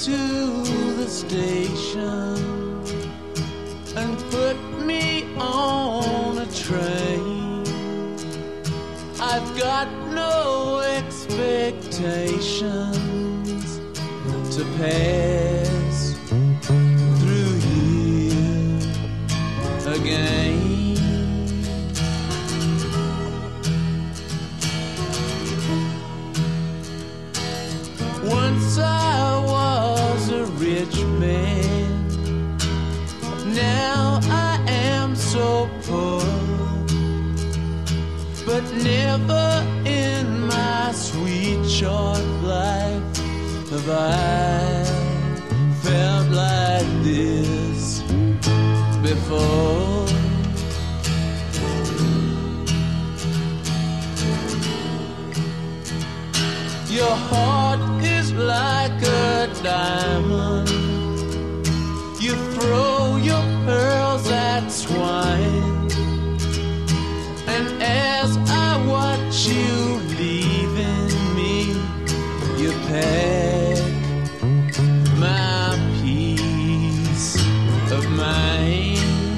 to the station and put me on a train. I've got no expectations to pass through here again. Once I was a rich man, now I am so poor, but never in my sweet short life have I felt like this before. Your heart is like a diamond. You throw your pearls at swine, and as I watch you leaving me, you pack my peace of mind.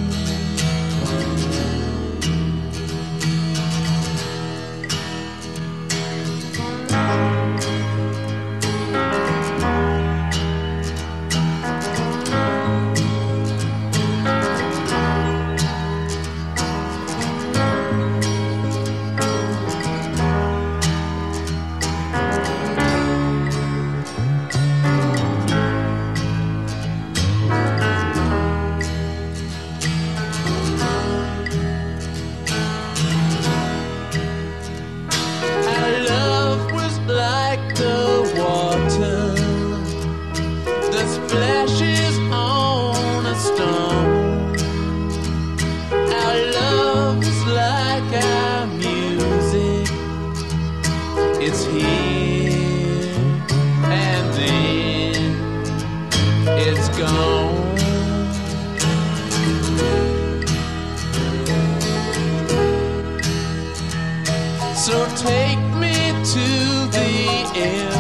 Splashes on a stone. Our love is like our music. It's here and then it's gone. So take me to the end